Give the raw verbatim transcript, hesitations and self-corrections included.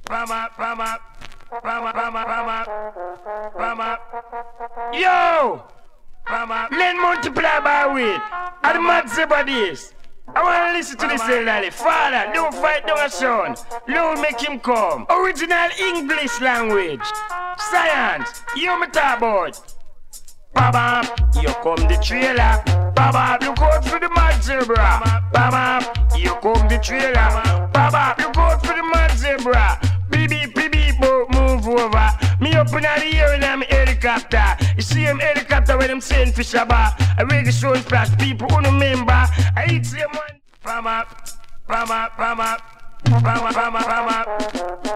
Rama, Rama, Rama, Rama, Rama, Rama. Yo! Rama. Let multiply by weight. And the mad Zebadies. I want to listen to this elderly. Father, don't fight down a son. Lord, make him come. Original English language. Science. You me talk about. Baba, you come the trailer. Baba, look out for the mad zebra. Baba, you come the trailer. Baba, look out for the mad zebra. Baby, baby, boat move over. Me up in the air in I'm helicopter. You see them helicopter when I'm saying fish about. I really show splash people who don't remember. I eat them one. Bama, bama, bama, bama, bama, bama.